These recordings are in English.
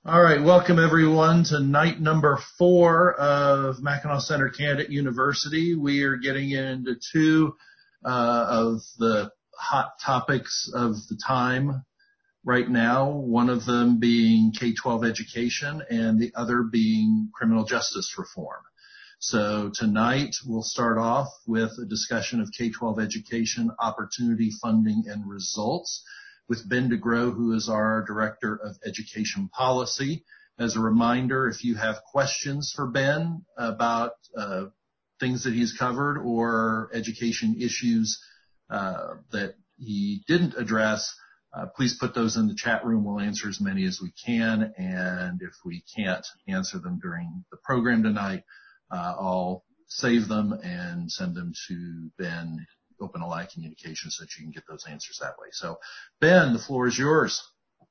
All right, welcome everyone to night number 4 of Mackinac Center Candidate University. We are getting into two of the hot topics of the time right now, one of them being K-12 education and the other being criminal justice reform. So tonight we'll start off with a discussion of K-12 education, opportunity, funding, and results with Ben DeGrow, who is our Director of Education Policy. As a reminder, if you have questions for Ben about things that he's covered or education issues that he didn't address, please put those in the chat room. We'll answer as many as we can, and if we can't answer them during the program tonight, I'll save them and send them to Ben, open a line of communication, so that you can get those answers that way. So, Ben, the floor is yours.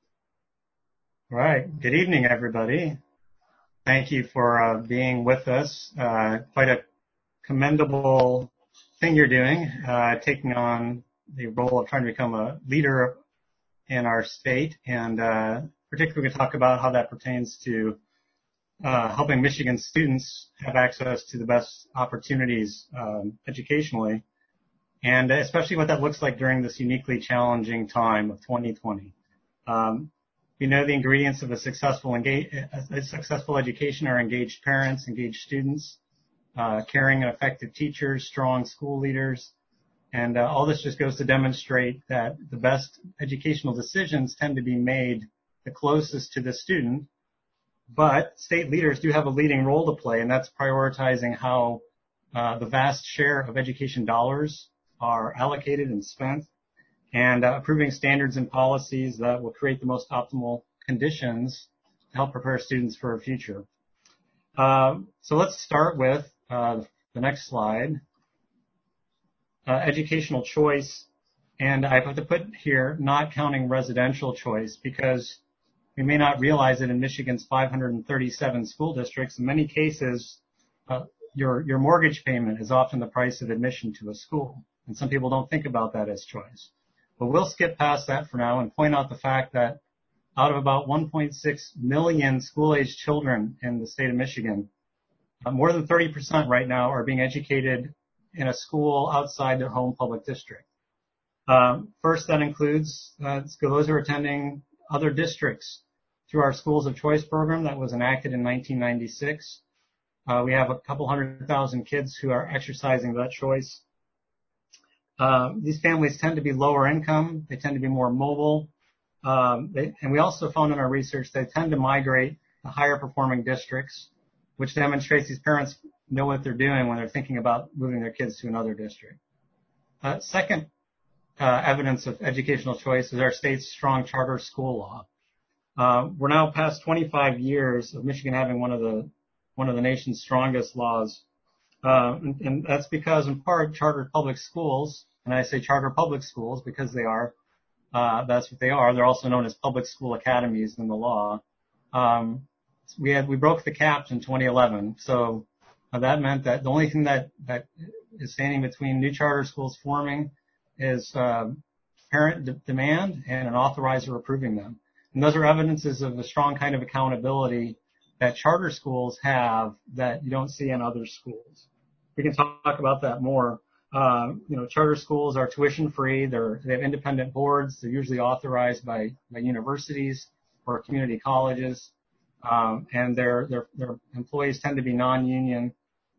All right. Good evening, everybody. Thank you for being with us. Quite a commendable thing you're doing, taking on the role of trying to become a leader in our state, and particularly we can talk about how that pertains to helping Michigan students have access to the best opportunities educationally, and especially what that looks like during this uniquely challenging time of 2020. We know the ingredients of a successful education are engaged parents, engaged students, caring and effective teachers, strong school leaders, and all this just goes to demonstrate that the best educational decisions tend to be made the closest to the student, but state leaders do have a leading role to play, and that's prioritizing how the vast share of education dollars are allocated and spent, and approving standards and policies that will create the most optimal conditions to help prepare students for a future. So let's start with the next slide. Educational choice, and I have to put here not counting residential choice, because we may not realize it in Michigan's 537 school districts. In many cases, your mortgage payment is often the price of admission to a school. And some people don't think about that as choice. But we'll skip past that for now and point out the fact that out of about 1.6 million school-age children in the state of Michigan, more than 30% right now are being educated in a school outside their home public district. First, that includes those who are attending other districts through our Schools of Choice program that was enacted in 1996. We have a couple 100,000 kids who are exercising that choice. These families tend to be lower income. They tend to be more mobile. And we also found in our research they tend to migrate to higher performing districts, which demonstrates these parents know what they're doing when they're thinking about moving their kids to another district. Second evidence of educational choice is our state's strong charter school law. We're now past 25 years of Michigan having one of the nation's strongest laws. And that's because, in part, charter public schools, and I say charter public schools because they are, that's what they are. They're also known as public school academies in the law. We broke the caps in 2011, so that meant that the only thing that is standing between new charter schools forming is parent demand and an authorizer approving them. And those are evidences of the strong kind of accountability that charter schools have that you don't see in other schools. We can talk about that more. Charter schools are tuition free. They have independent boards. They're usually authorized by universities or community colleges, and their employees tend to be non-union.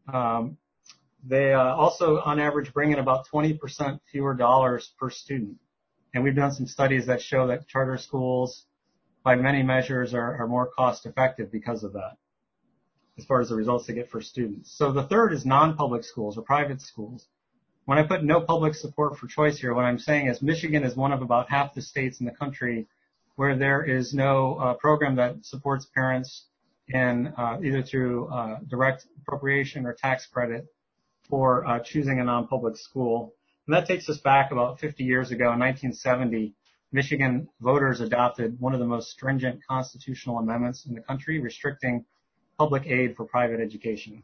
They also, on average, bring in about 20% fewer dollars per student. And we've done some studies that show that charter schools, by many measures, are more cost effective because of that, as far as the results they get for students. So the third is non-public schools or private schools. When I put no public support for choice here, what I'm saying is Michigan is one of about half the states in the country where there is no program that supports parents in either through direct appropriation or tax credit for choosing a non-public school. And that takes us back about 50 years ago. In 1970, Michigan voters adopted one of the most stringent constitutional amendments in the country, restricting public aid for private education.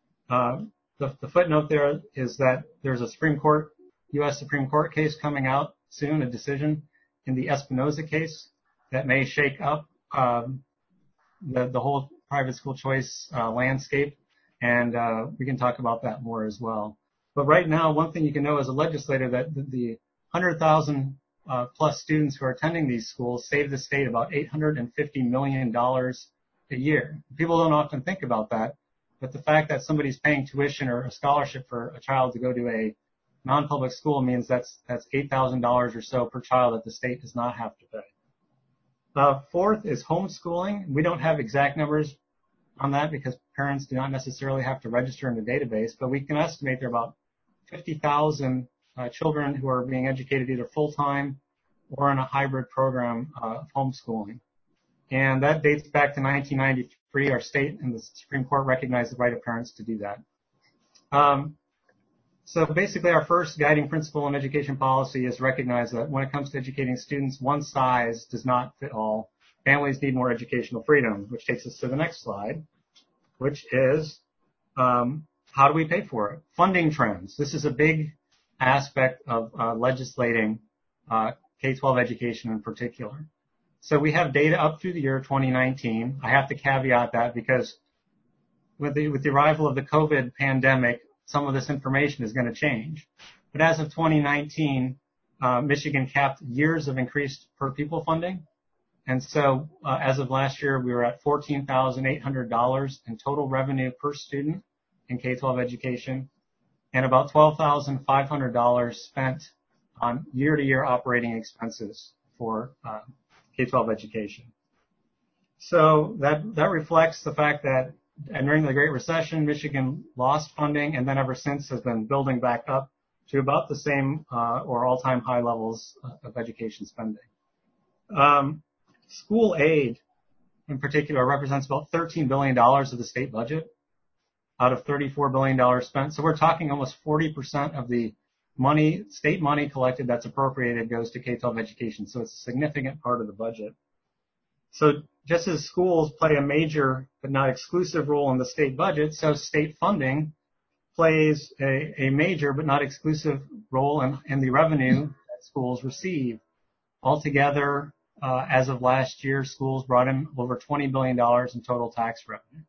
The footnote there is that there's a U.S. Supreme Court case coming out soon, a decision in the Espinoza case that may shake up the whole private school choice landscape, and we can talk about that more as well. But right now, one thing you can know as a legislator that the 100,000 plus students who are attending these schools save the state about $850 million a year. People don't often think about that, but the fact that somebody's paying tuition or a scholarship for a child to go to a non-public school means that's $8,000 or so per child that the state does not have to pay. Fourth is homeschooling. We don't have exact numbers on that because parents do not necessarily have to register in the database, but we can estimate there are about 50,000 children who are being educated either full-time or in a hybrid program of homeschooling. And that dates back to 1993. Our state and the Supreme Court recognized the right of parents to do that. So basically, our first guiding principle in education policy is recognize that when it comes to educating students, one size does not fit all. Families need more educational freedom, which takes us to the next slide, which is how do we pay for it? Funding trends. This is a big aspect of legislating K-12 education in particular. So we have data up through the year 2019. I have to caveat that because with the arrival of the COVID pandemic, some of this information is going to change. But as of 2019, Michigan capped years of increased per pupil funding. And so as of last year, we were at $14,800 in total revenue per student in K-12 education and about $12,500 spent on year-to-year operating expenses for K-12 education. So that reflects the fact that during the Great Recession, Michigan lost funding and then ever since has been building back up to about the same or all-time high levels of education spending. School aid, in particular, represents about $13 billion of the state budget out of $34 billion spent. So we're talking almost 40% of the money, state money collected that's appropriated goes to K-12 education. So it's a significant part of the budget. So just as schools play a major but not exclusive role in the state budget, so state funding plays a major but not exclusive role in the revenue that schools receive. Altogether, as of last year, schools brought in over $20 billion in total tax revenue.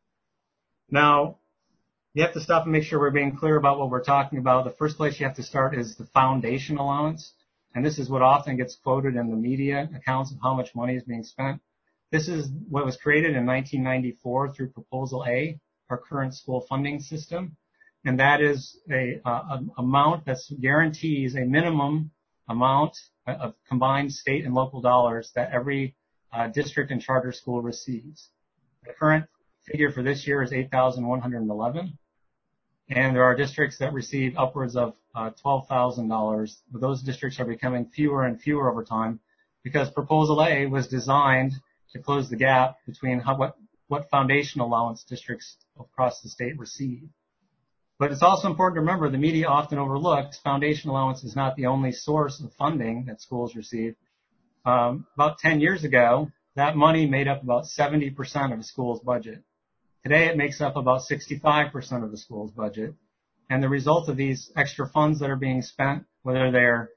Now, you have to stop and make sure we're being clear about what we're talking about. The first place you have to start is the foundation allowance. And this is what often gets quoted in the media accounts of how much money is being spent. This is what was created in 1994 through Proposal A, our current school funding system. And that is an amount that guarantees a minimum amount of combined state and local dollars that every district and charter school receives. The current figure for this year is $8,111. And there are districts that receive upwards of $12,000. But those districts are becoming fewer and fewer over time because Proposal A was designed to close the gap between what foundation allowance districts across the state receive. But it's also important to remember the media often overlooks foundation allowance is not the only source of funding that schools receive. About 10 years ago, that money made up about 70% of a school's budget. Today, it makes up about 65% of the school's budget. And the result of these extra funds that are being spent, whether they're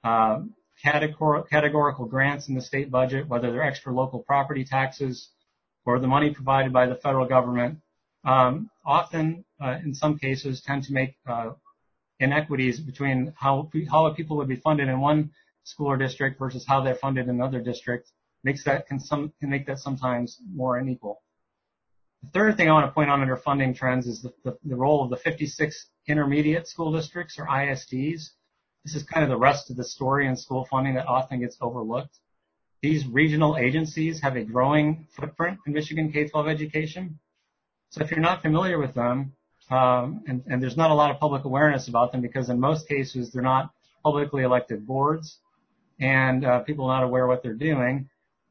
categorical grants in the state budget, whether they're extra local property taxes, or the money provided by the federal government, often, in some cases, tend to make inequities between how people would be funded in one school or district versus how they're funded in another district. Can make that sometimes more unequal. The third thing I want to point out under funding trends is the role of the 56 intermediate school districts, or ISDs. This is kind of the rest of the story in school funding that often gets overlooked. These regional agencies have a growing footprint in Michigan K-12 education. So if you're not familiar with them, and there's not a lot of public awareness about them because in most cases they're not publicly elected boards and people are not aware of what they're doing.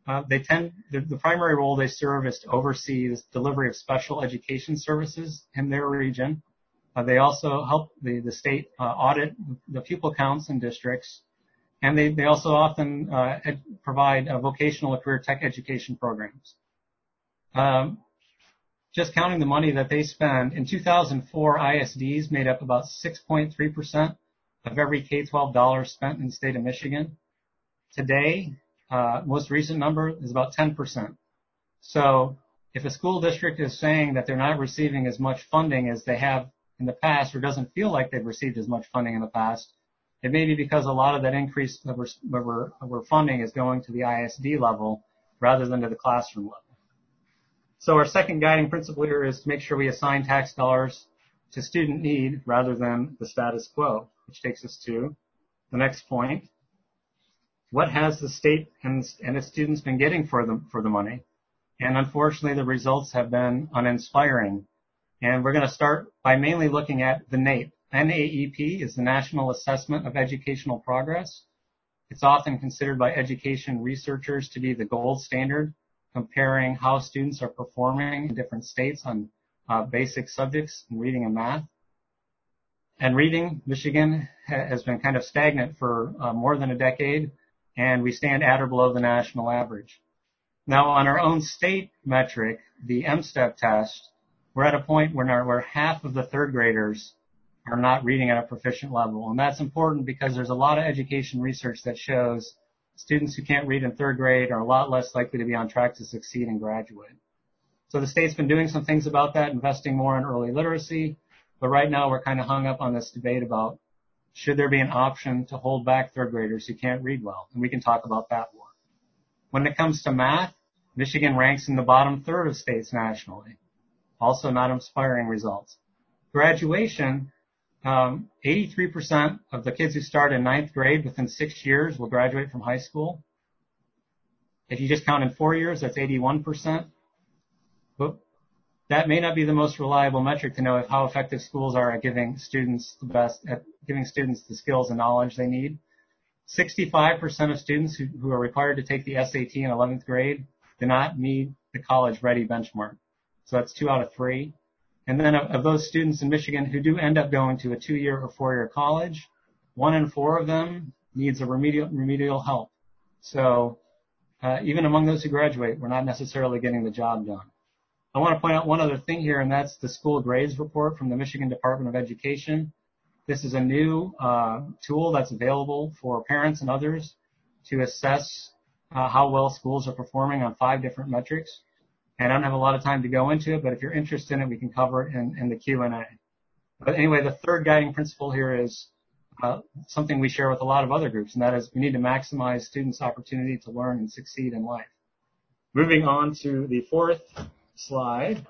The primary role they serve is to oversee the delivery of special education services in their region. They also help the state audit the pupil counts in districts, and they also often provide vocational or career tech education programs. Just counting the money that they spend, in 2004, ISDs made up about 6.3% of every K-12 dollar spent in the state of Michigan. Today, most recent number is about 10%. So if a school district is saying that they're not receiving as much funding as they have in the past, or doesn't feel like they've received as much funding in the past, it may be because a lot of that increase that we're funding is going to the ISD level rather than to the classroom level. So our second guiding principle here is to make sure we assign tax dollars to student need rather than the status quo, which takes us to the next point. What has the state and its students been getting for the money? And unfortunately, the results have been uninspiring. And we're going to start by mainly looking at the NAEP. NAEP is the National Assessment of Educational Progress. It's often considered by education researchers to be the gold standard, comparing how students are performing in different states on basic subjects in reading and math. And reading, Michigan has been kind of stagnant for more than a decade, and we stand at or below the national average. Now, on our own state metric, the MSTEP test, we're at a point where half of the third graders are not reading at a proficient level. And that's important because there's a lot of education research that shows students who can't read in third grade are a lot less likely to be on track to succeed and graduate. So the state's been doing some things about that, investing more in early literacy. But right now we're kind of hung up on this debate about should there be an option to hold back third graders who can't read well? And we can talk about that more. When it comes to math, Michigan ranks in the bottom third of states nationally. Also not inspiring results. Graduation, 83% of the kids who start in ninth grade within 6 years will graduate from high school. If you just count in 4 years, that's 81%. But that may not be the most reliable metric to know how effective schools are at giving students the skills and knowledge they need. 65% of students who are required to take the SAT in 11th grade do not meet the college ready benchmark. So that's 2 out of 3. And then of those students in Michigan who do end up going to a 2-year or 4-year college, 1 in 4 of them needs a remedial help. So even among those who graduate, we're not necessarily getting the job done. I want to point out one other thing here, and that's the school grades report from the Michigan Department of Education. This is a new tool that's available for parents and others to assess how well schools are performing on 5 different metrics. And I don't have a lot of time to go into it, but if you're interested in it, we can cover it in the Q&A. But anyway, the third guiding principle here is something we share with a lot of other groups, and that is we need to maximize students' opportunity to learn and succeed in life. Moving on to the fourth slide.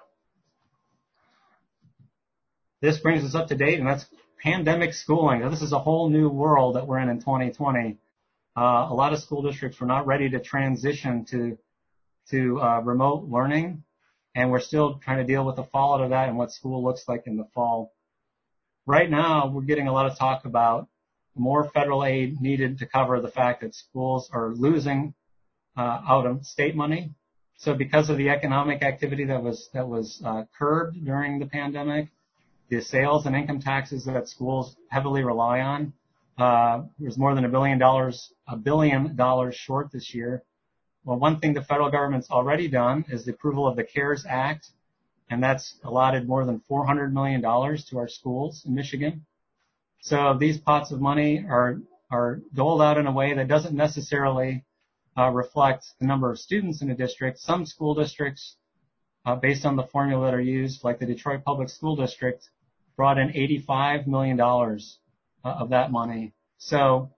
This brings us up to date, and that's pandemic schooling. Now, this is a whole new world that we're in 2020. A lot of school districts were not ready to transition to remote learning, and we're still trying to deal with the fallout of that and what school looks like in the fall. Right now, we're getting a lot of talk about more federal aid needed to cover the fact that schools are losing out of state money. So because of the economic activity that was curbed during the pandemic, the sales and income taxes that schools heavily rely on, there's more than $1 billion short this year. Well, one thing the federal government's already done is the approval of the CARES Act, and that's allotted more than $400 million to our schools in Michigan. So these pots of money are doled out in a way that doesn't necessarily reflect the number of students in a district. Some school districts, based on the formula that are used, like the Detroit Public School District, brought in $85 million of that money. So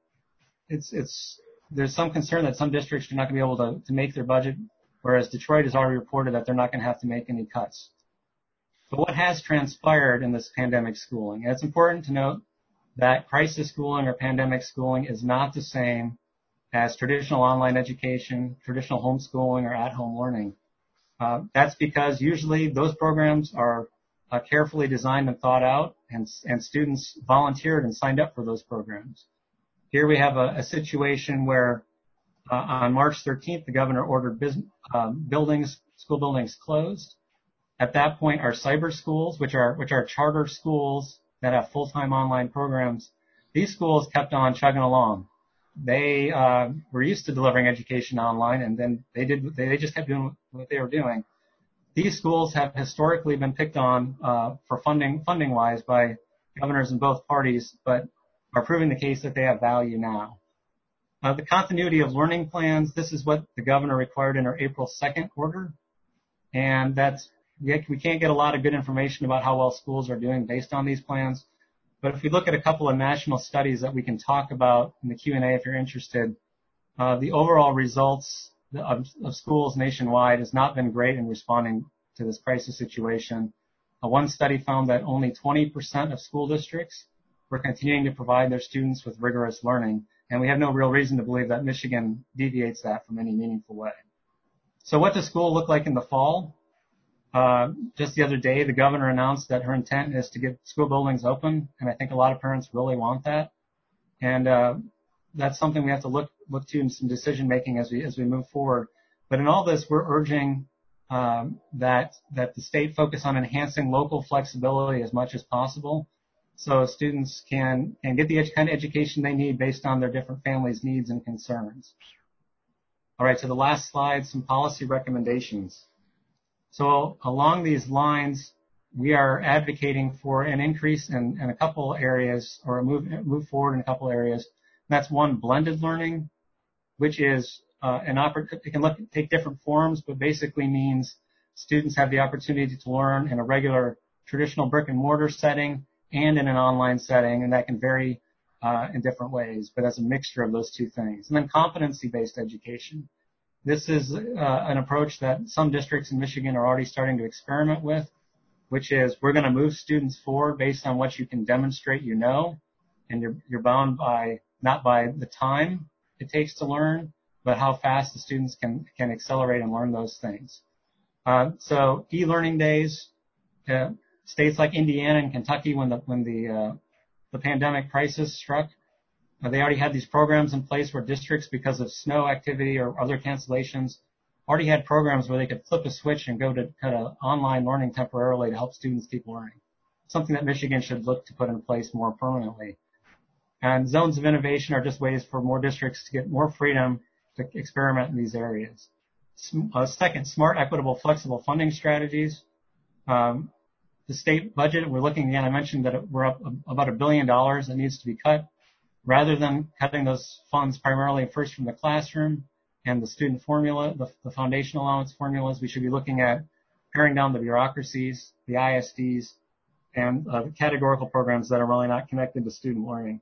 there's some concern that some districts are not going to be able to make their budget, whereas Detroit has already reported that they're not going to have to make any cuts. But what has transpired in this pandemic schooling? And it's important to note that crisis schooling or pandemic schooling is not the same as traditional online education, traditional homeschooling, or at-home learning. That's because usually those programs are carefully designed and thought out, and students volunteered and signed up for those programs. Here we have a situation where on March 13th, the governor ordered school buildings closed. At that point, our cyber schools, which are charter schools that have full-time online programs, these schools kept on chugging along. They were used to delivering education online, and then they just kept doing what they were doing. These schools have historically been picked on for funding-wise by governors in both parties, but are proving the case that they have value now. The continuity of learning plans, this is what the governor required in her April 2nd order. And we can't get a lot of good information about how well schools are doing based on these plans. But if we look at a couple of national studies that we can talk about in the Q&A if you're interested, the overall results of schools nationwide has not been great in responding to this crisis situation. One study found that only 20% of school districts were continuing to provide their students with rigorous learning, and we have no real reason to believe that Michigan deviates that from any meaningful way. So what does school look like in the fall? Just the other day, the governor announced that her intent is to get school buildings open, and I think a lot of parents really want that. And that's something we have to look to in some decision making as we move forward. But in all this, we're urging that the state focus on enhancing local flexibility as much as possible, so students can get the kind of education they need based on their different families' needs and concerns. All right, so the last slide, some policy recommendations. So along these lines, we are advocating for an increase in a couple areas, or a move forward in a couple areas. And that's one, blended learning, which is it can take different forms, but basically means students have the opportunity to learn in a regular traditional brick and mortar setting and in an online setting, and that can vary in different ways, but as a mixture of those two things. And then competency-based education. This is an approach that some districts in Michigan are already starting to experiment with, which is we're going to move students forward based on what you can demonstrate you know, and you're bound by not by the time it takes to learn, but how fast the students can accelerate and learn those things. So e-learning days, states like Indiana and Kentucky, when the pandemic crisis struck, they already had these programs in place where districts, because of snow activity or other cancellations, already had programs where they could flip a switch and go to kind of online learning temporarily to help students keep learning. Something that Michigan should look to put in place more permanently. And zones of innovation are just ways for more districts to get more freedom to experiment in these areas. Second, smart, equitable, flexible funding strategies. The state budget, we're looking again, I mentioned that we're up about $1 billion that needs to be cut. Rather than cutting those funds primarily first from the classroom and the student formula, the foundational allowance formulas, we should be looking at paring down the bureaucracies, the ISDs, and the categorical programs that are really not connected to student learning.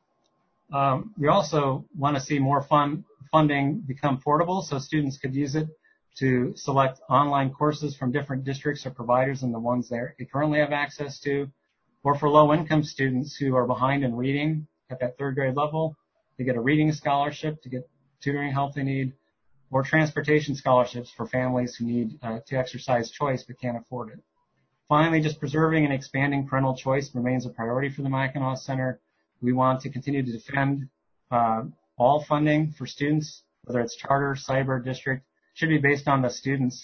We also want to see more funding become portable so students could use it to select online courses from different districts or providers than the ones they currently have access to, or for low-income students who are behind in reading at that third grade level, to get a reading scholarship to get tutoring help they need, or transportation scholarships for families who need to exercise choice but can't afford it. Finally, just preserving and expanding parental choice remains a priority for the Mackinac Center. We want to continue to defend all funding for students, whether it's charter, cyber, district, should be based on the student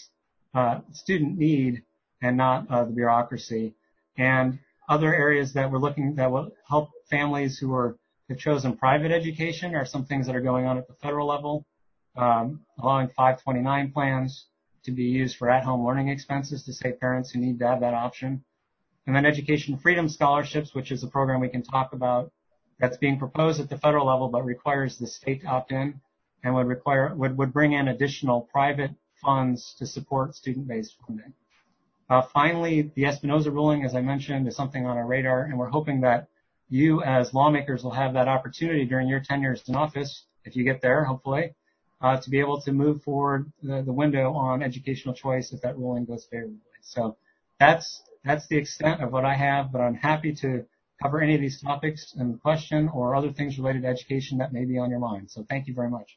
need and not the bureaucracy. And other areas that we're looking that will help families who have chosen private education are some things that are going on at the federal level, allowing 529 plans to be used for at-home learning expenses to save parents who need to have that option. And then education freedom scholarships, which is a program we can talk about that's being proposed at the federal level but requires the state to opt in and would bring in additional private funds to support student-based funding. Finally, the Espinoza ruling, as I mentioned, is something on our radar, and we're hoping that you as lawmakers will have that opportunity during your tenures in office, if you get there, hopefully, to be able to move forward the window on educational choice if that ruling goes favorably. So that's the extent of what I have, but I'm happy to cover any of these topics in question or other things related to education that may be on your mind. So thank you very much.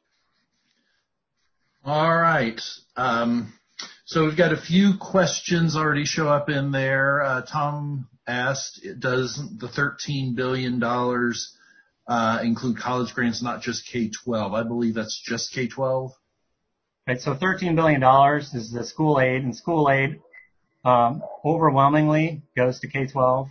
All right. So we've got a few questions already show up in there. Tom asked, does the $13 billion include college grants, not just K-12? I believe that's just K-12. Right, so $13 billion is the school aid, and school aid overwhelmingly goes to K-12.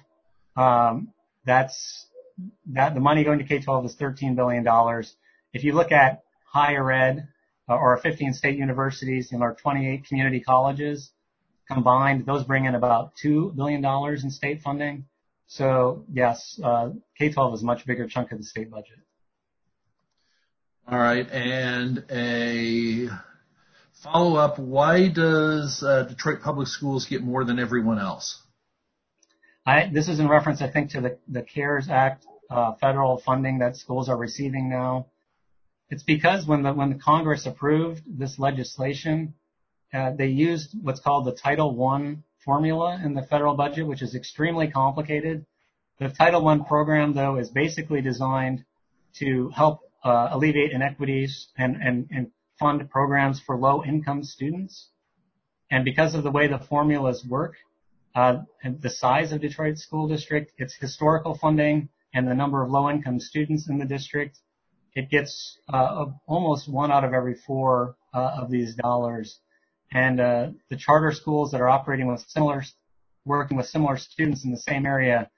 The money going to K-12 is $13 billion. If you look at higher ed, or 15 state universities and our 28 community colleges combined, those bring in about $2 billion in state funding. So yes, K-12 is a much bigger chunk of the state budget. All right, and a Follow up, why does Detroit Public Schools get more than everyone else? This is in reference, I think, to the CARES Act federal funding that schools are receiving now. It's because when the Congress approved this legislation, they used what's called the Title I formula in the federal budget, which is extremely complicated. The Title I program, though, is basically designed to help alleviate inequities and fund programs for low-income students. And because of the way the formulas work, and the size of Detroit School District, its historical funding, and the number of low-income students in the district, it gets almost 1 out of every 4 of these dollars. And the charter schools that are operating with working with similar students in the same area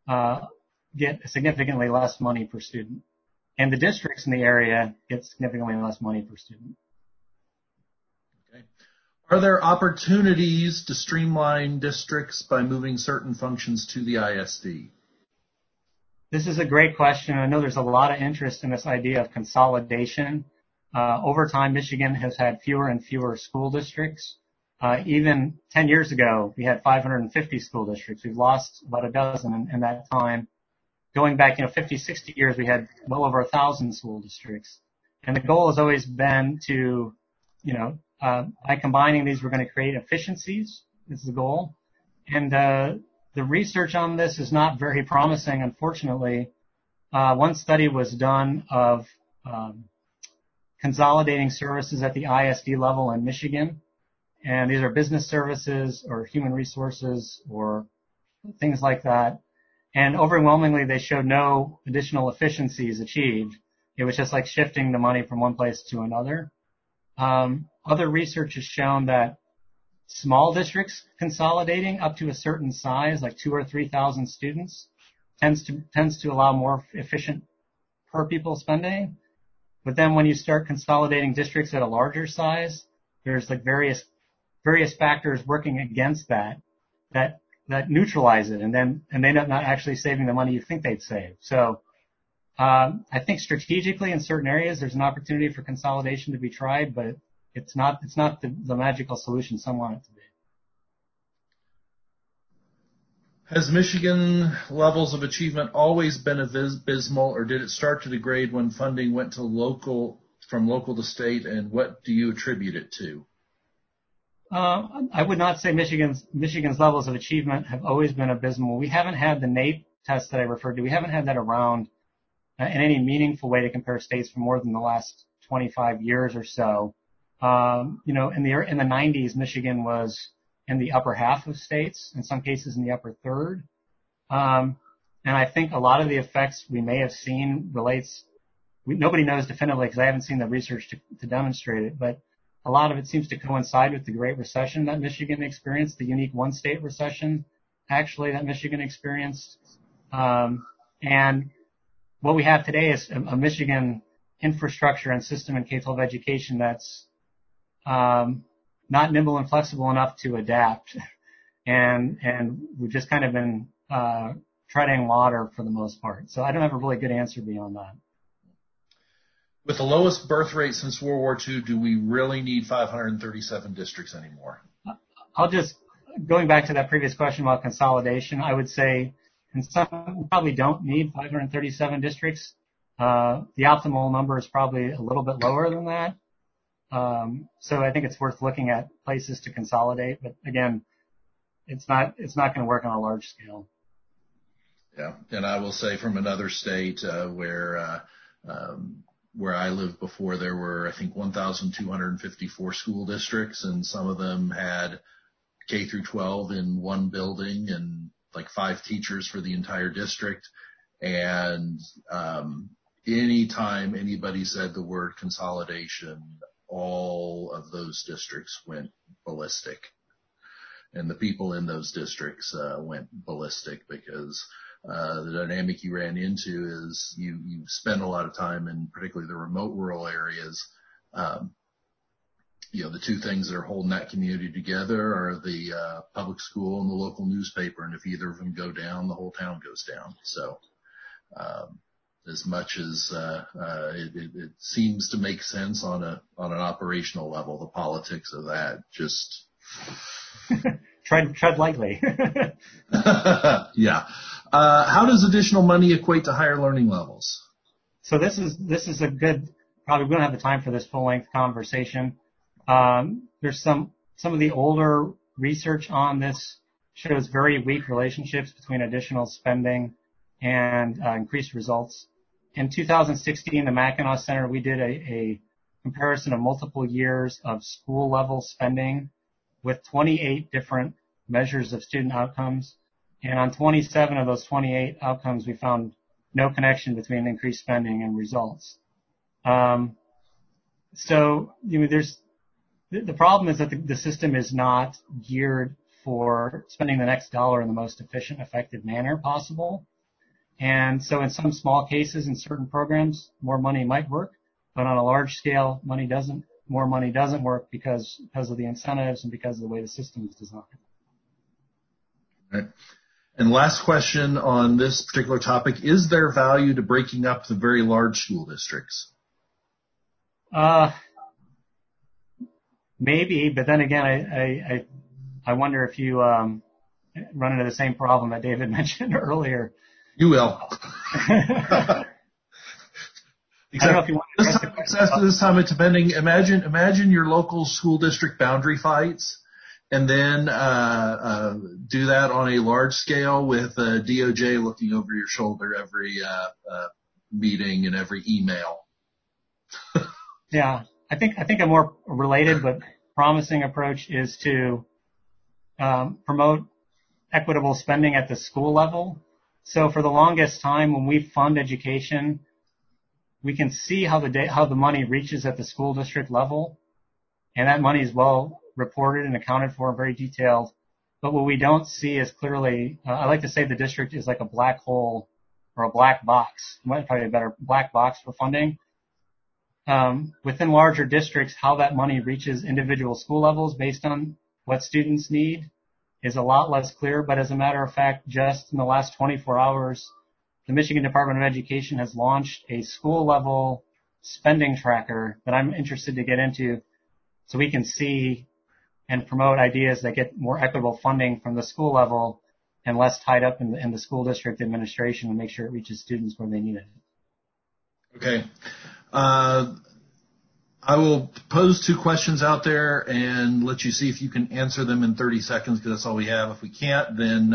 get significantly less money per student. And the districts in the area get significantly less money per student. Okay. Are there opportunities to streamline districts by moving certain functions to the ISD? This is a great question. I know there's a lot of interest in this idea of consolidation. Over time, Michigan has had fewer and fewer school districts. Even 10 years ago, we had 550 school districts. We've lost about a dozen in that time. Going back, 50, 60 years, we had well over 1,000 school districts. And the goal has always been to, by combining these, we're going to create efficiencies. This is the goal. And the research on this is not very promising, unfortunately. One study was done of consolidating services at the ISD level in Michigan. And these are business services or human resources or things like that. And overwhelmingly, they showed no additional efficiencies achieved. It was just like shifting the money from one place to another. Other research has shown that small districts consolidating up to a certain size, like 2,000 or 3,000 students, tends to allow more efficient per pupil spending. But then when you start consolidating districts at a larger size, there's like various factors working against that neutralize it, and they end up not actually saving the money you think they'd save. So I think strategically in certain areas there's an opportunity for consolidation to be tried, but it's not the magical solution some want it to be. Has Michigan levels of achievement always been abysmal, or did it start to degrade when funding went to from local to state, and what do you attribute it to? I would not say Michigan's levels of achievement have always been abysmal. We haven't had the NAEP test that I referred to. We haven't had that around in any meaningful way to compare states for more than the last 25 years or so. In the 90s, Michigan was in the upper half of states, in some cases in the upper third. And I think a lot of the effects we may have seen nobody knows definitively because I haven't seen the research to demonstrate it, but a lot of it seems to coincide with the Great Recession that Michigan experienced, the unique one-state recession, actually, that Michigan experienced. And what we have today is a Michigan infrastructure and system in K-12 education that's not nimble and flexible enough to adapt. And we've just kind of been treading water for the most part. So I don't have a really good answer beyond that. With the lowest birth rate since World War II, do we really need 537 districts anymore? Going back to that previous question about consolidation, I would say we probably don't need 537 districts. The optimal number is probably a little bit lower than that. So I think it's worth looking at places to consolidate, but again, it's not going to work on a large scale. Yeah, and I will say from another state where I lived before, there were, I think, 1,254 school districts, and some of them had K through 12 in one building and like 5 teachers for the entire district. And anytime anybody said the word consolidation, all of those districts went ballistic. And the people in those districts went ballistic because the dynamic you ran into is you spend a lot of time in particularly the remote rural areas. The two things that are holding that community together are the public school and the local newspaper. And if either of them go down, the whole town goes down. So as much as it seems to make sense on an operational level. The politics of that just tread lightly. Yeah. How does additional money equate to higher learning levels? So this is a good. Probably we don't have the time for this full length conversation. There's some of the older research on this shows very weak relationships between additional spending and increased results. In 2016, the Mackinac Center, we did a comparison of multiple years of school level spending with 28 different measures of student outcomes. And on 27 of those 28 outcomes, we found no connection between increased spending and results. So there's the problem is that the system is not geared for spending the next dollar in the most efficient, effective manner possible. And so in some small cases in certain programs, more money might work, but on a large scale, more money doesn't work because of the incentives and because of the way the system is designed. Right. And last question on this particular topic, is there value to breaking up the very large school districts? Maybe, but then again, I wonder if you run into the same problem that David mentioned earlier. You will. Except this time it's depending. Imagine your local school district boundary fights, and then do that on a large scale with DOJ looking over your shoulder every meeting and every email. Yeah, I think a more related but promising approach is to promote equitable spending at the school level. So for the longest time, when we fund education, we can see how the money reaches at the school district level, and that money is well reported and accounted for, very detailed. But what we don't see is clearly, I like to say the district is like a black hole or a black box, probably a better black box for funding. Within larger districts, how that money reaches individual school levels based on what students need is a lot less clear. But as a matter of fact, just in the last 24 hours, the Michigan Department of Education has launched a school level spending tracker that I'm interested to get into so we can see and promote ideas that get more equitable funding from the school level and less tied up in the school district administration and make sure it reaches students where they need it. Okay. I will pose two questions out there and let you see if you can answer them in 30 seconds because that's all we have. If we can't, then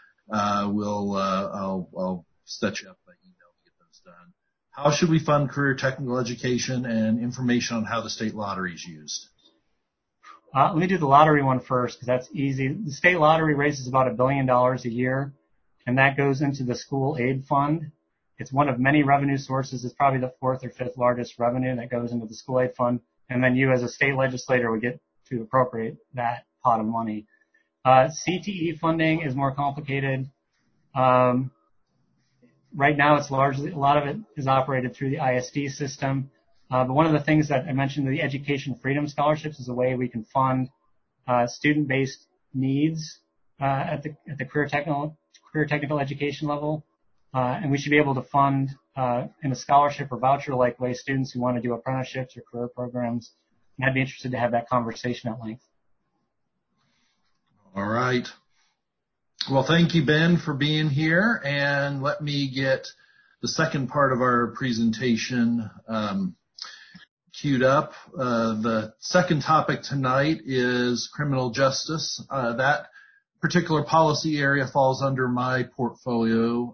I'll set you up by email to get those done. How should we fund career technical education and information on how the state lottery is used? Let me do the lottery one first because that's easy. The state lottery raises about $1 billion a year, and that goes into the school aid fund. It's one of many revenue sources. It's probably the fourth or fifth largest revenue that goes into the school aid fund. And then you as a state legislator would get to appropriate that pot of money. CTE funding is more complicated. Right now it's largely, a lot of it is operated through the ISD system. But one of the things that I mentioned, the Education Freedom Scholarships, is a way we can fund student-based needs at the career technical education level. And we should be able to fund in a scholarship or voucher-like way students who want to do apprenticeships or career programs. And I'd be interested to have that conversation at length. All right. Well, thank you, Ben, for being here. And let me get the second part of our presentation queued up. The second topic tonight is criminal justice. That particular policy area falls under my portfolio.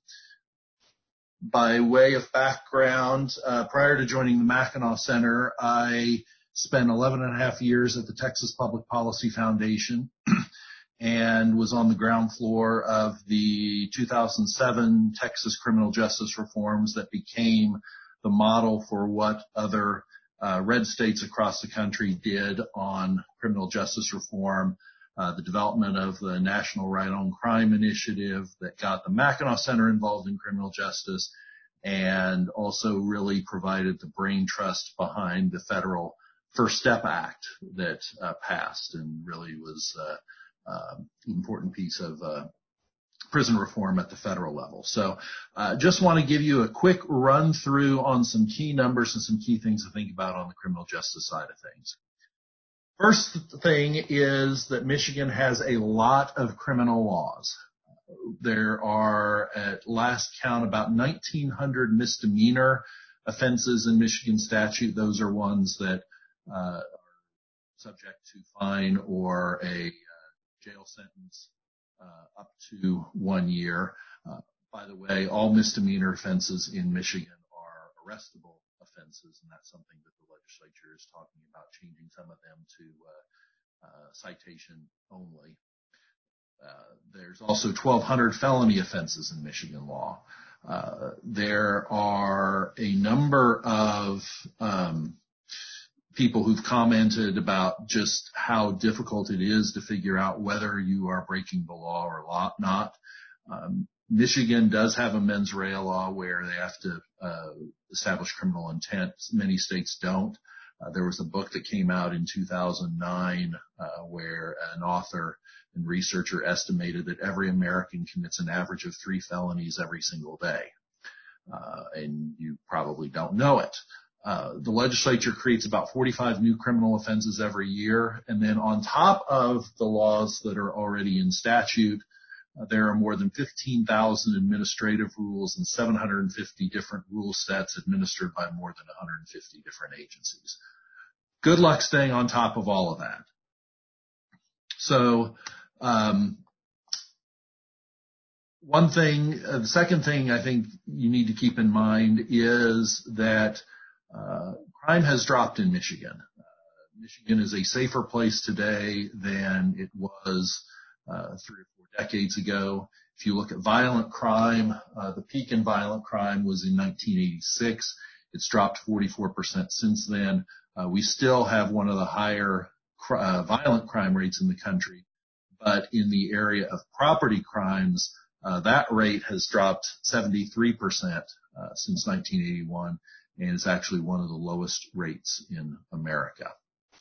By way of background, prior to joining the Mackinac Center, I spent 11 and a half years at the Texas Public Policy Foundation and was on the ground floor of the 2007 Texas criminal justice reforms that became the model for what other red states across the country did on criminal justice reform. The development of the National Right on Crime Initiative that got the Mackinac Center involved in criminal justice and also really provided the brain trust behind the federal First Step Act that passed and really was an important piece of prison reform at the federal level. So just want to give you a quick run through on some key numbers and some key things to think about on the criminal justice side of things. First thing is that Michigan has a lot of criminal laws. There are, at last count, about 1,900 misdemeanor offenses in Michigan statute. Those are ones that are subject to fine or a jail sentence up to 1 year. By the way, all misdemeanor offenses in Michigan are arrestable offenses, and that's something that the legislature is talking about, changing some of them to citation only. There's also 1,200 felony offenses in Michigan law. There are a number of people who've commented about just how difficult it is to figure out whether you are breaking the law or not. Michigan does have a mens rea law where they have to establish criminal intent. Many states don't. There was a book that came out in 2009 where an author and researcher estimated that every American commits an average of 3 felonies every single day. And you probably don't know it. The legislature creates about 45 new criminal offenses every year. And then on top of the laws that are already in statute, there are more than 15,000 administrative rules and 750 different rule sets administered by more than 150 different agencies. Good luck staying on top of all of that. So, one thing, the second thing I think you need to keep in mind is that crime has dropped in Michigan. Michigan is a safer place today than it was 3 or 4 decades ago. If you look at violent crime, the peak in violent crime was in 1986. It's dropped 44% since then. We still have one of the higher violent crime rates in the country, but in the area of property crimes, that rate has dropped 73% since 1981, and is actually one of the lowest rates in America.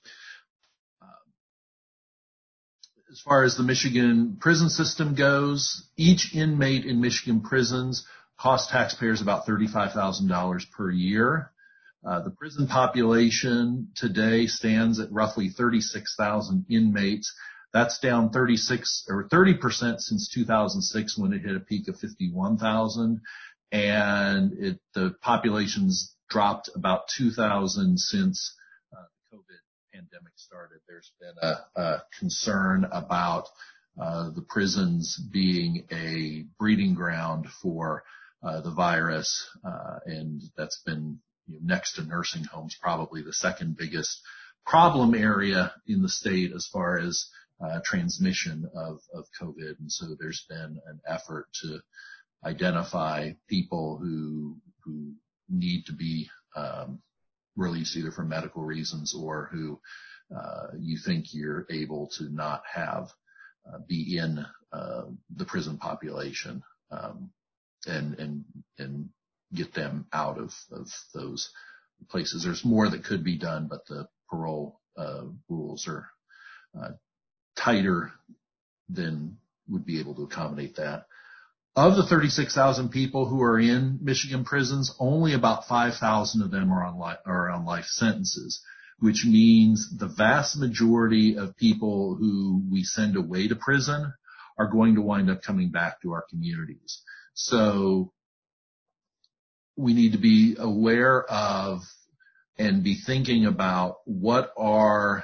As far as the Michigan prison system goes, each inmate in Michigan prisons costs taxpayers about $35,000 per year. The prison population today stands at roughly 36,000 inmates. That's down 30% since 2006 when it hit a peak of 51,000, and the population's dropped about 2,000 since the COVID pandemic started. There's been a concern about the prisons being a breeding ground for the virus, and that's been, next to nursing homes, probably the second biggest problem area in the state as far as transmission of COVID. And so there's been an effort to identify people who need to be released either for medical reasons or who you think you're able to not have be in the prison population, and get them out of those places. There's more that could be done, but the parole rules are tighter than would be able to accommodate that. Of the 36,000 people who are in Michigan prisons, only about 5,000 of them are on life sentences, which means the vast majority of people who we send away to prison are going to wind up coming back to our communities. So we need to be aware of and be thinking about what are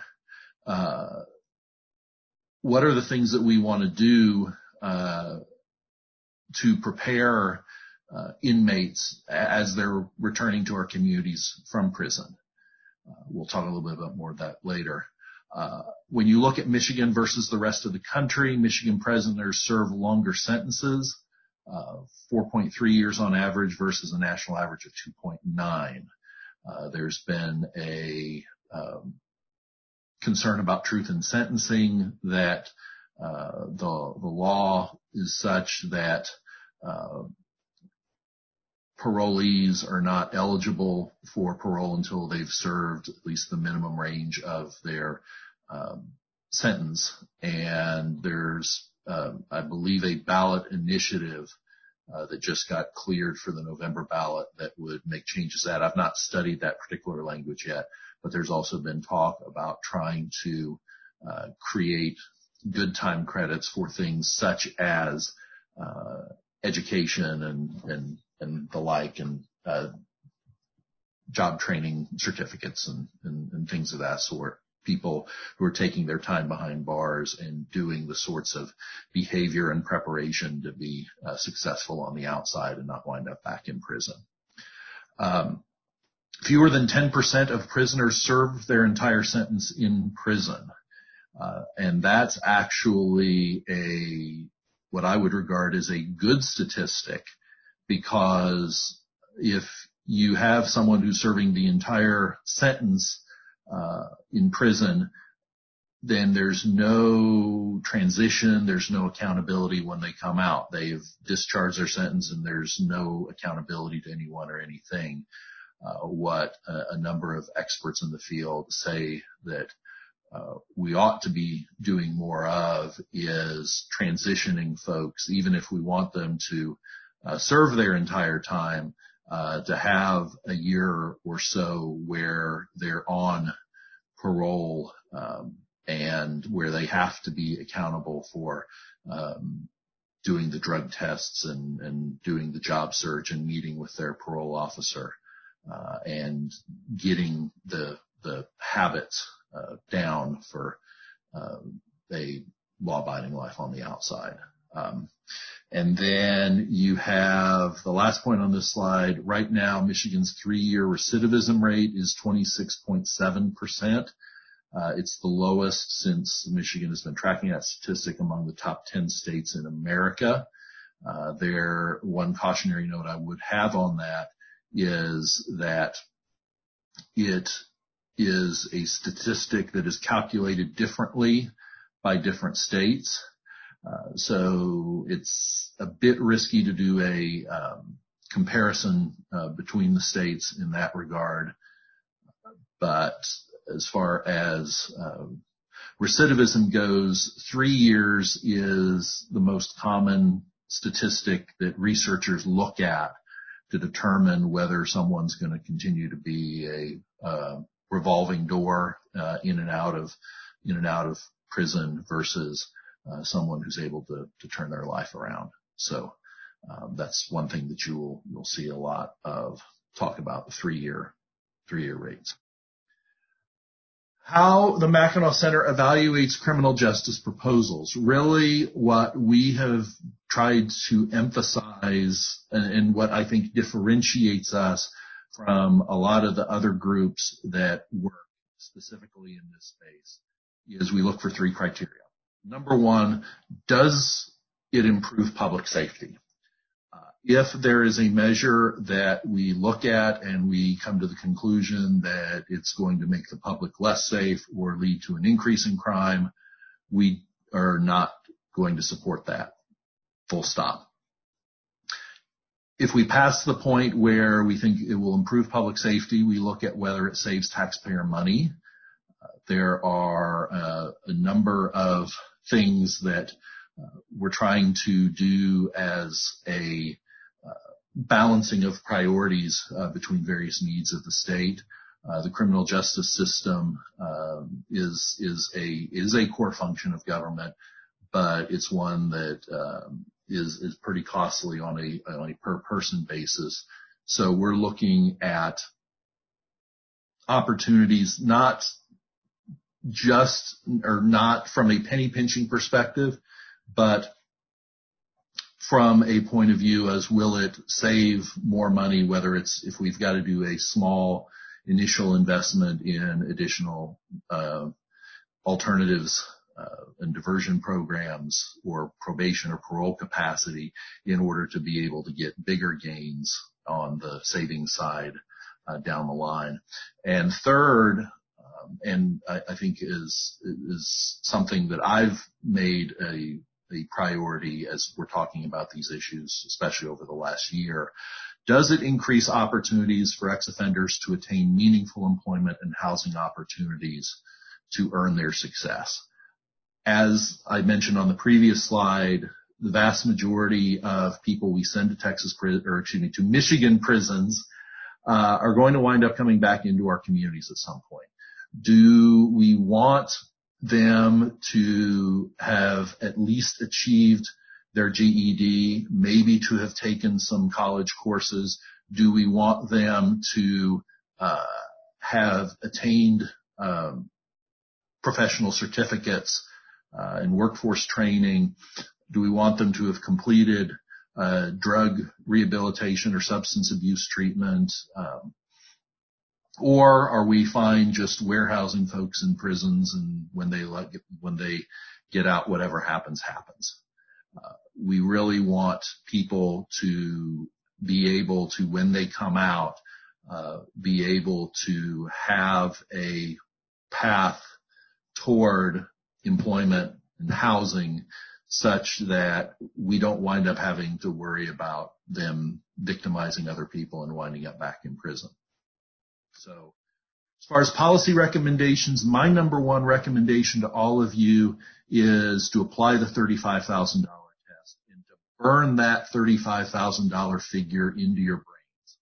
the things that we want to do to prepare inmates as they're returning to our communities from prison. We'll talk a little bit about more of that later. When you look at Michigan versus the rest of the country, Michigan prisoners serve longer sentences, 4.3 years on average versus a national average of 2.9. There's been a concern about truth in sentencing, that the law is such that parolees are not eligible for parole until they've served at least the minimum range of their sentence. And there's I believe, a ballot initiative that just got cleared for the November ballot that would make changes to that. I've not studied that particular language yet, but there's also been talk about trying to create good time credits for things such as education and the like, and job training certificates and things of that sort. People who are taking their time behind bars and doing the sorts of behavior and preparation to be successful on the outside and not wind up back in prison. Fewer than 10% of prisoners serve their entire sentence in prison. And that's actually what I would regard as a good statistic, because if you have someone who's serving the entire sentence in prison, then there's no transition, there's no accountability when they come out. They've discharged their sentence and there's no accountability to anyone or anything. What a number of experts in the field say that we ought to be doing more of is transitioning folks, even if we want them to serve their entire time, to have a year or so where they're on parole, and where they have to be accountable for doing the drug tests and doing the job search and meeting with their parole officer, and getting the habits down for a law-abiding life on the outside. And then you have the last point on this slide. Right now, Michigan's 3-year recidivism rate is 26.7%. It's the lowest since Michigan has been tracking that statistic among the top 10 states in America. One cautionary note I would have on that is that it is a statistic that is calculated differently by different states. So it's a bit risky to do a comparison between the states in that regard. But as far as recidivism goes, 3 years is the most common statistic that researchers look at to determine whether someone's going to continue to be a revolving door in and out of prison versus someone who's able to turn their life around. So that's one thing that you'll see a lot of talk about, the 3-year rates. How the Mackinac Center evaluates criminal justice proposals. Really what we have tried to emphasize, and what I think differentiates us from a lot of the other groups that work specifically in this space, is we look for 3 criteria. Number 1, does it improve public safety? If there is a measure that we look at and we come to the conclusion that it's going to make the public less safe or lead to an increase in crime, we are not going to support that. Full stop. If we pass the point where we think it will improve public safety, we look at whether it saves taxpayer money. There are a number of things that we're trying to do as a balancing of priorities between various needs of the state. The criminal justice system is a core function of government, but it's one that is pretty costly on a per person basis. So we're looking at opportunities not from a penny pinching perspective, but from a point of view as will it save more money, whether it's if we've got to do a small initial investment in additional alternatives and diversion programs or probation or parole capacity in order to be able to get bigger gains on the savings side down the line. And third, and I think is something that I've made a priority as we're talking about these issues, especially over the last year. Does it increase opportunities for ex-offenders to attain meaningful employment and housing opportunities to earn their success? As I mentioned on the previous slide, the vast majority of people we send to Michigan prisons are going to wind up coming back into our communities at some point. Do we want them to have at least achieved their GED, maybe to have taken some college courses? Do we want them to have attained professional certificates and workforce training? Do we want them to have completed drug rehabilitation or substance abuse treatment? Or are we fine just warehousing folks in prisons, and when they get out, whatever happens, happens? We really want people to be able to, when they come out, be able to have a path toward employment and housing such that we don't wind up having to worry about them victimizing other people and winding up back in prison. So as far as policy recommendations, my number one recommendation to all of you is to apply the $35,000 test and to burn that $35,000 figure into your brains.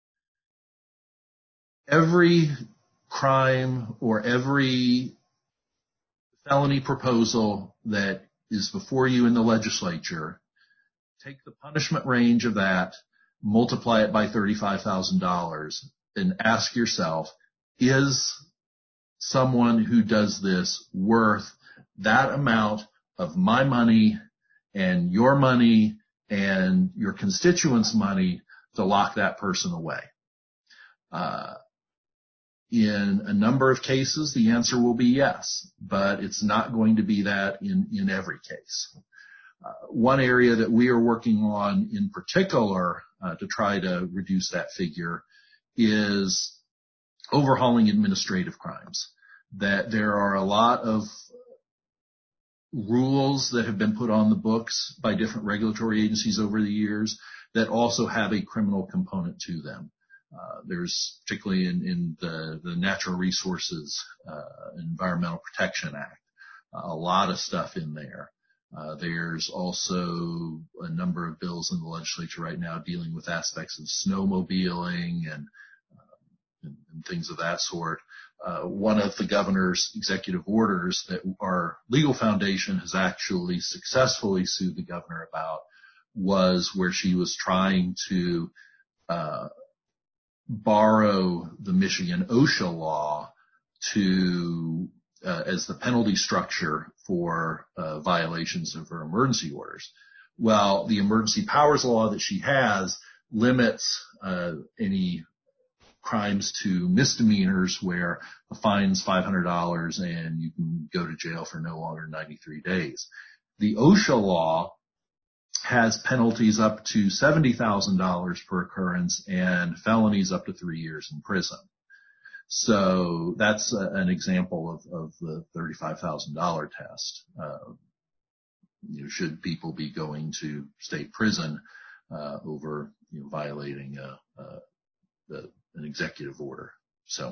Every crime or every felony proposal that is before you in the legislature, take the punishment range of that, multiply it by $35,000, and ask yourself, is someone who does this worth that amount of my money and your constituents' money to lock that person away? In a number of cases, the answer will be yes, but it's not going to be that in every case. One area that we are working on in particular to try to reduce that figure is overhauling administrative crimes. That there are a lot of rules that have been put on the books by different regulatory agencies over the years that also have a criminal component to them. There's particularly in the Natural Resources Environmental Protection Act, a lot of stuff in there. There's also a number of bills in the legislature right now dealing with aspects of snowmobiling and things of that sort. One of the governor's executive orders that our legal foundation has actually successfully sued the governor about was where she was trying to borrow the Michigan OSHA law to as the penalty structure for violations of her emergency orders. Well, the emergency powers law that she has limits any crimes to misdemeanors where the fine's $500 and you can go to jail for no longer than 93 days. The OSHA law has penalties up to $70,000 per occurrence and felonies up to 3 years in prison. So that's an example of the $35,000 test. Should people be going to state prison over violating an executive order? So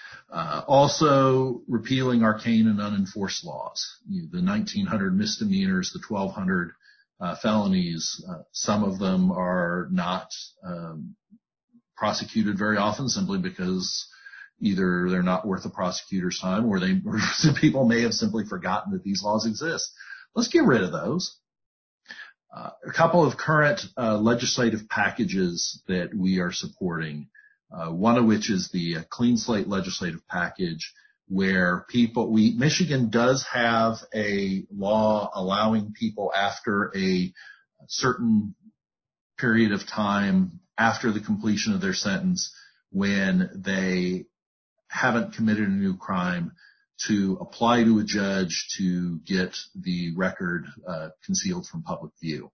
also repealing arcane and unenforced laws. The 1,900 misdemeanors, the 1,200 felonies, some of them are not prosecuted very often simply because either they're not worth the prosecutor's time or people may have simply forgotten that these laws exist. Let's get rid of those. A couple of current legislative packages that we are supporting, one of which is the Clean Slate legislative package, where Michigan does have a law allowing people after a certain period of time after the completion of their sentence, when they haven't committed a new crime, to apply to a judge to get the record concealed from public view.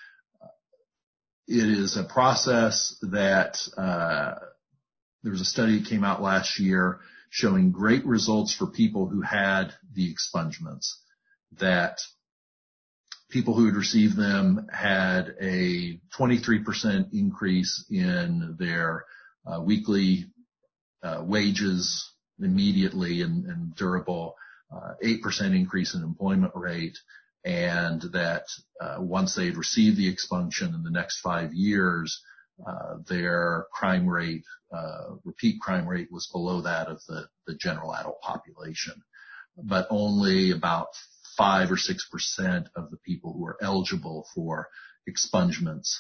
It is a process that there was a study that came out last year showing great results for people who had the expungements, that people who had received them had a 23% increase in their weekly wages immediately and durable. 8% increase in employment rate, and that once they had received the expunction in the next 5 years, their crime rate, repeat crime rate, was below that of the general adult population. But only about 5 or 6% of the people who are eligible for expungements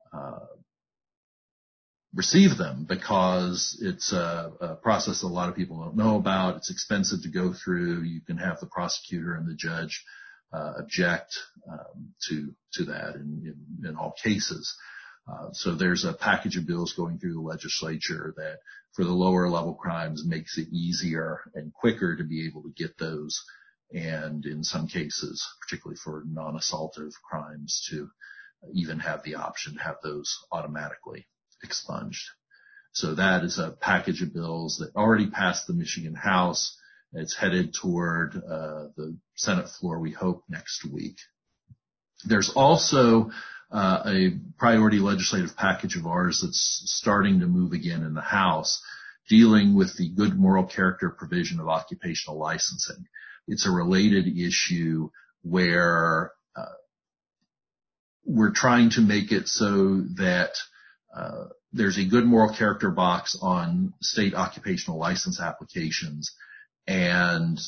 receive them, because it's a process that a lot of people don't know about. It's expensive to go through. You can have the prosecutor and the judge object to that in all cases. So there's a package of bills going through the legislature that, for the lower level crimes, makes it easier and quicker to be able to get those, and in some cases, particularly for non-assaultive crimes, to even have the option to have those automatically expunged. So that is a package of bills that already passed the Michigan House. It's headed toward the Senate floor, we hope, next week. There's also a priority legislative package of ours that's starting to move again in the House, dealing with the good moral character provision of occupational licensing. It's a related issue where we're trying to make it so that there's a good moral character box on state occupational license applications, and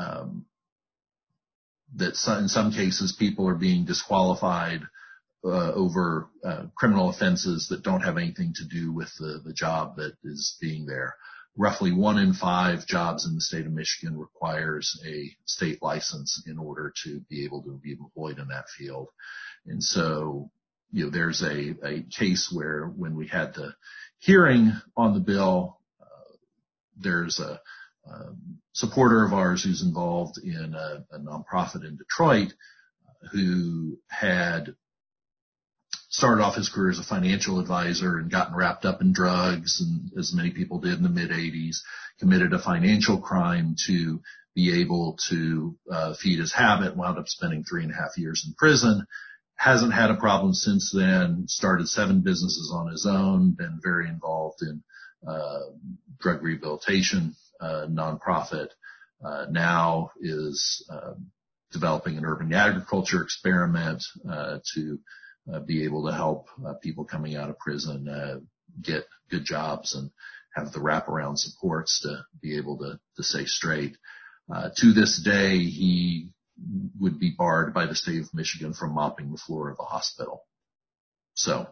that in some cases people are being disqualified over criminal offenses that don't have anything to do with the job that is being there. Roughly 1 in 5 jobs in the state of Michigan requires a state license in order to be able to be employed in that field. And so, there's a case where, when we had the hearing on the bill, there's a supporter of ours who's involved in a nonprofit in Detroit who had started off his career as a financial advisor and gotten wrapped up in drugs, and as many people did in the mid-'80s, committed a financial crime to be able to feed his habit, wound up spending 3.5 years in prison. Hasn't had a problem since then, started 7 businesses on his own, been very involved in drug rehabilitation nonprofit, now is developing an urban agriculture experiment to be able to help people coming out of prison get good jobs and have the wraparound supports to be able to stay straight. To this day, he would be barred by the state of Michigan from mopping the floor of a hospital. So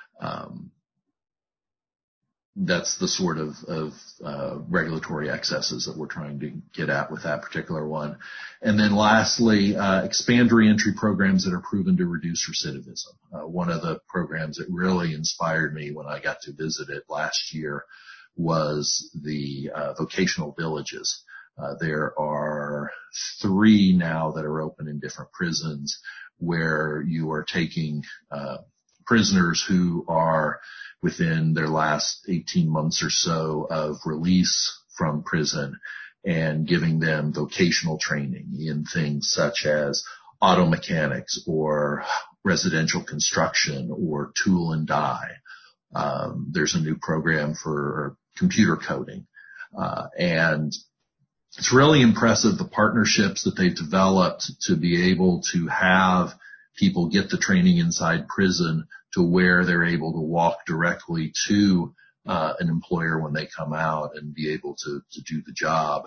that's the sort of regulatory excesses that we're trying to get at with that particular one. And then lastly, expand reentry programs that are proven to reduce recidivism. One of the programs that really inspired me when I got to visit it last year was the vocational villages. There are 3 now that are open in different prisons, where you are taking prisoners who are within their last 18 months or so of release from prison and giving them vocational training in things such as auto mechanics or residential construction or tool and die. There's a new program for computer coding. And it's really impressive, the partnerships that they've developed to be able to have people get the training inside prison to where they're able to walk directly to an employer when they come out and be able to do the job.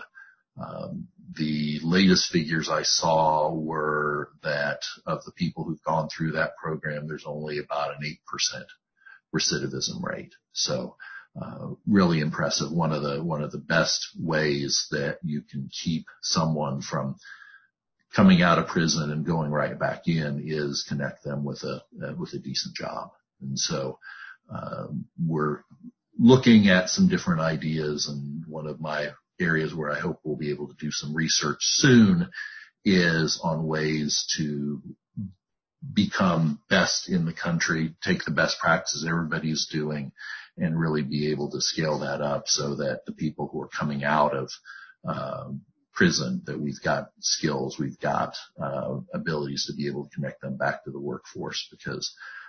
The latest figures I saw were that of the people who've gone through that program, there's only about an 8% recidivism rate. So really impressive. One of the best ways that you can keep someone from coming out of prison and going right back in is connect them with a decent job. And so we're looking at some different ideas, and one of my areas where I hope we'll be able to do some research soon is on ways to become best in the country, take the best practices everybody's doing, and really be able to scale that up so that the people who are coming out of prison, that we've got skills, we've got abilities to be able to connect them back to the workforce, because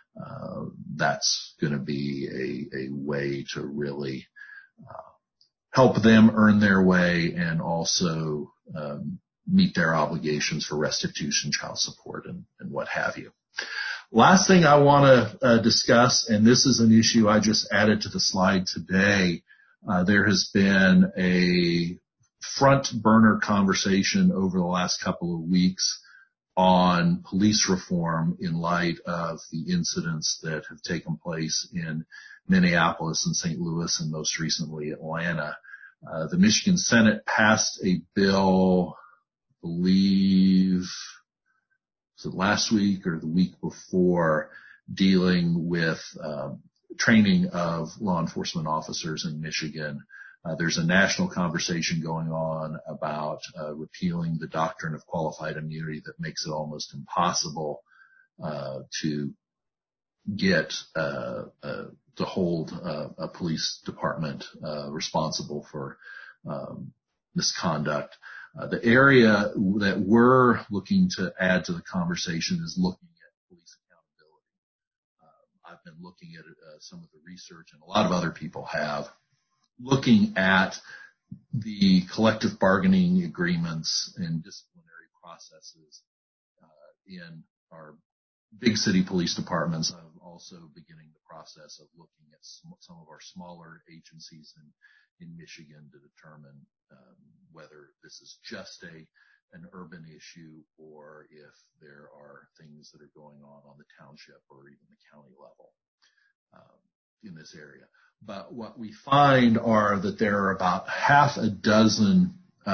that's going to be a way to really help them earn their way and also meet their obligations for restitution, child support, and what have you. Last thing I want to discuss, and this is an issue I just added to the slide today. There has been a front burner conversation over the last couple of weeks on police reform in light of the incidents that have taken place in Minneapolis and St. Louis and most recently Atlanta. The Michigan Senate passed a bill, I believe, was it last week or the week before, dealing with training of law enforcement officers in Michigan. There's a national conversation going on about repealing the doctrine of qualified immunity that makes it almost impossible to get to hold a police department responsible for misconduct. The area that we're looking to add to the conversation is looking at police accountability. I've been looking at some of the research, and a lot of other people have, looking at the collective bargaining agreements and disciplinary processes in our big city police departments. I'm also beginning the process of looking at some of our smaller agencies in Michigan to determine whether this is just an urban issue or if there are things that are going on the township or even the county level in this area. But what we find are that there are about half a dozen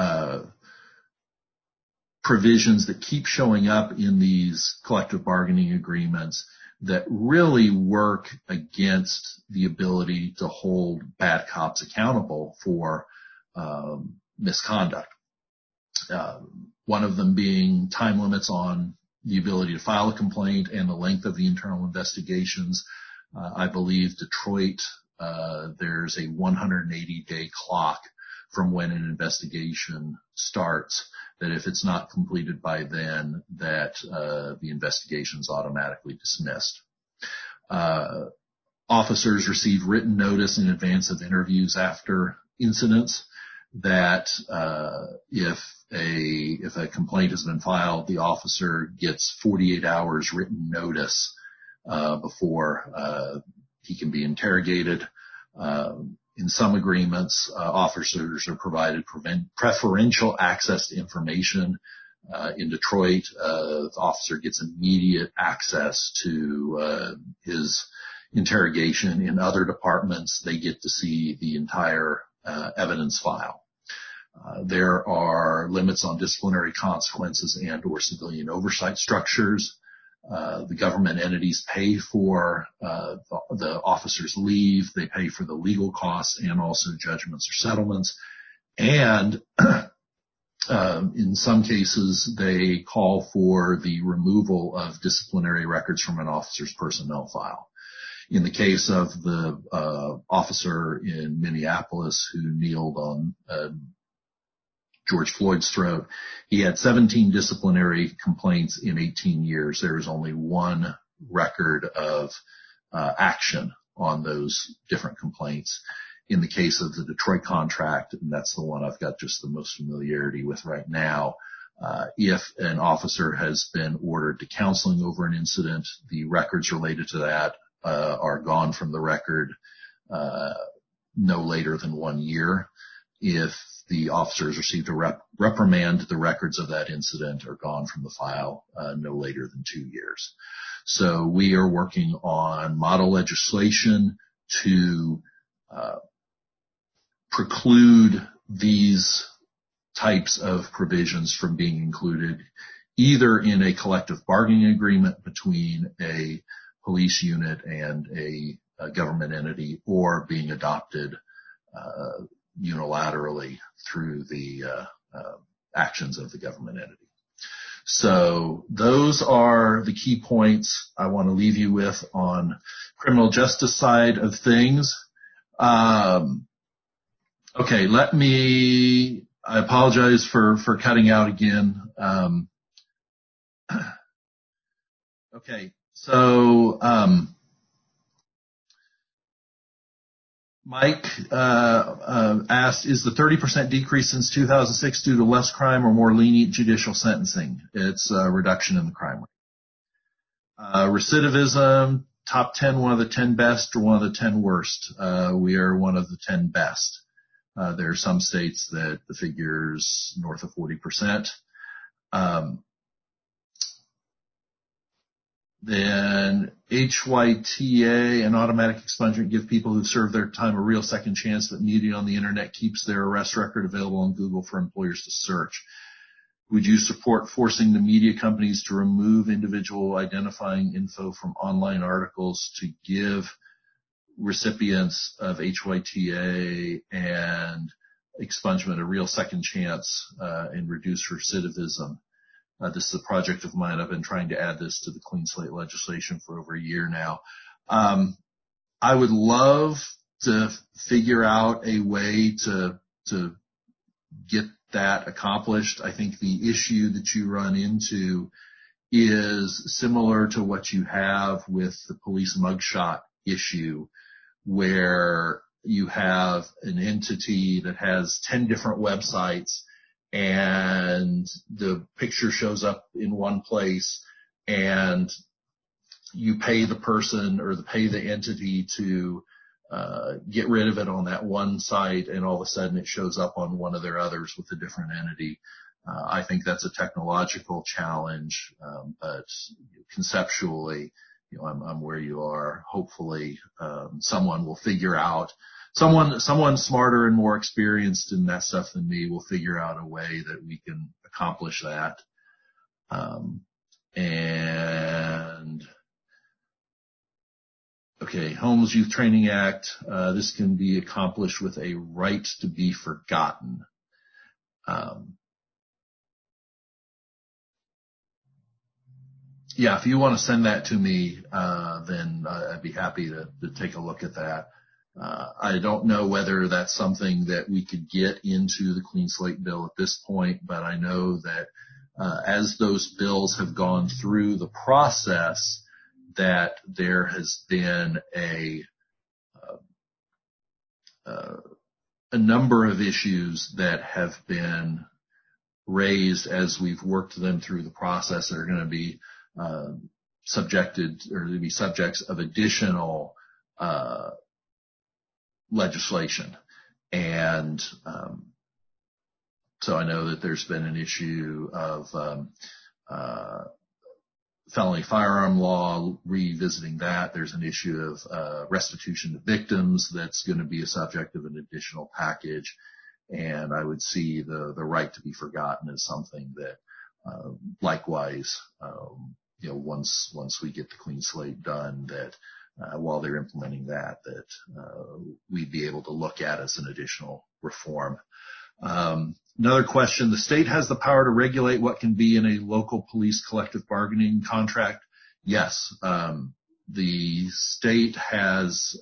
provisions that keep showing up in these collective bargaining agreements that really work against the ability to hold bad cops accountable for misconduct. One of them being time limits on the ability to file a complaint and the length of the internal investigations. I believe Detroit, there's a 180-day clock from when an investigation starts, that if it's not completed by then, that the investigation is automatically dismissed. Officers receive written notice in advance of interviews after incidents that if a complaint has been filed, the officer gets 48 hours written notice before he can be interrogated. In some agreements, officers are provided preferential access to information. In Detroit, the officer gets immediate access to his interrogation. In other departments, they get to see the entire evidence file. There are limits on disciplinary consequences and or civilian oversight structures. The government entities pay for the officer's leave. They pay for the legal costs and also judgments or settlements. And in some cases, they call for the removal of disciplinary records from an officer's personnel file. In the case of the officer in Minneapolis who kneeled on George Floyd's throat, he had 17 disciplinary complaints in 18 years. There is only one record of action on those different complaints. In the case of the Detroit contract, and that's the one I've got just the most familiarity with right now, if an officer has been ordered to counseling over an incident, the records related to that are gone from the record no later than 1 year. If the officer has received a reprimand, the records of that incident are gone from the file no later than 2 years. So we are working on model legislation to preclude these types of provisions from being included either in a collective bargaining agreement between a police unit and a government entity or being adopted unilaterally through the actions of the government entity. So those are the key points I want to leave you with on criminal justice side of things. Okay, I apologize for cutting out again. Okay, so Mike asked, is the 30% decrease since 2006 due to less crime or more lenient judicial sentencing? It's a reduction in the crime rate. Recidivism, top 10, one of the 10 best or one of the 10 worst. We are one of the 10 best. There are some states that the figure's north of 40%. Then HYTA and automatic expungement give people who serve their time a real second chance that media on the internet keeps their arrest record available on Google for employers to search. Would you support forcing the media companies to remove individual identifying info from online articles to give recipients of HYTA and expungement a real second chance and reduce recidivism? This is a project of mine. I've been trying to add this to the clean slate legislation for over a year now. I would love to figure out a way to get that accomplished. I think the issue that you run into is similar to what you have with the police mugshot issue, where you have an entity that has 10 different websites and the picture shows up in one place and you pay the person or pay the entity to get rid of it on that one site, and all of a sudden it shows up on one of their others with a different entity. I think that's a technological challenge, but conceptually, I'm where you are. Hopefully, someone will figure out, someone smarter and more experienced in that stuff than me will figure out a way that we can accomplish that. Okay, Homeless Youth Training Act. This can be accomplished with a right to be forgotten. Yeah, if you want to send that to me, then I'd be happy to take a look at that. I don't know whether that's something that we could get into the Clean Slate bill at this point, but I know that as those bills have gone through the process, that there has been a number of issues that have been raised as we've worked them through the process that are going to be subjects of additional legislation. And so I know that there's been an issue of felony firearm law, revisiting that. There's an issue of restitution to victims that's going to be a subject of an additional package. And I would see the right to be forgotten as something that likewise, once we get the Clean Slate done, that while they're implementing that we'd be able to look at as an additional reform. Another question, the state has the power to regulate what can be in a local police collective bargaining contract. Yes, the state has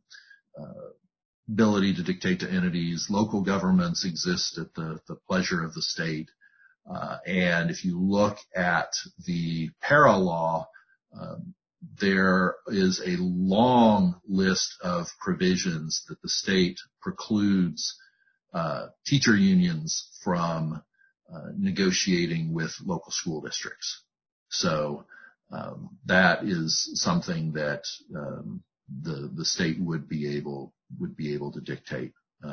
ability to dictate to entities. Local governments exist at the pleasure of the state. And if you look at the para law, there is a long list of provisions that the state precludes teacher unions from negotiating with local school districts. So that is something that the state would be able to dictate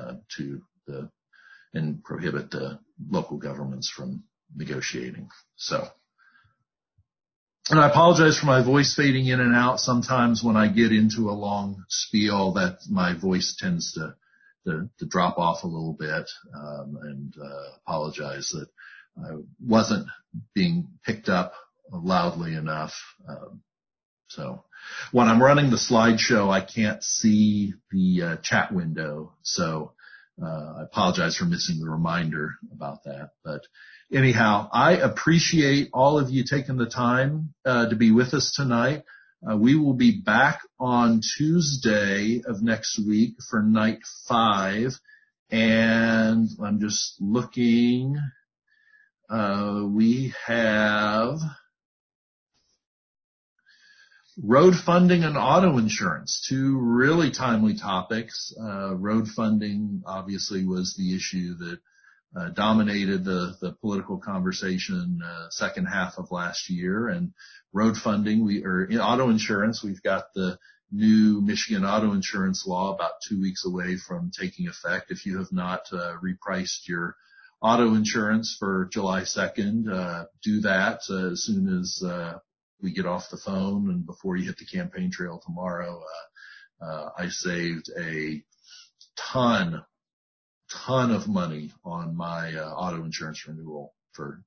and prohibit the local governments from negotiating. So, and I apologize for my voice fading in and out. Sometimes when I get into a long spiel, that my voice tends to drop off a little bit, and apologize that I wasn't being picked up loudly enough. So when I'm running the slideshow, I can't see the chat window. So I apologize for missing the reminder about that. But anyhow, I appreciate all of you taking the time to be with us tonight. We will be back on Tuesday of next week for night 5. And I'm just looking. We have road funding and auto insurance, two really timely topics. Road funding obviously was the issue that dominated the political conversation second half of last year. And road funding, in auto insurance, we've got the new Michigan auto insurance law about 2 weeks away from taking effect. If you have not repriced your auto insurance for July 2nd, do that as soon as we get off the phone and before you hit the campaign trail tomorrow. I saved a ton of money on my auto insurance renewal for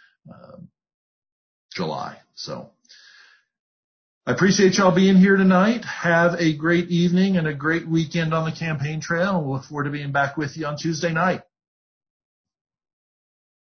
July. So I appreciate y'all being here tonight. Have a great evening and a great weekend on the campaign trail. We'll look forward to being back with you on Tuesday night.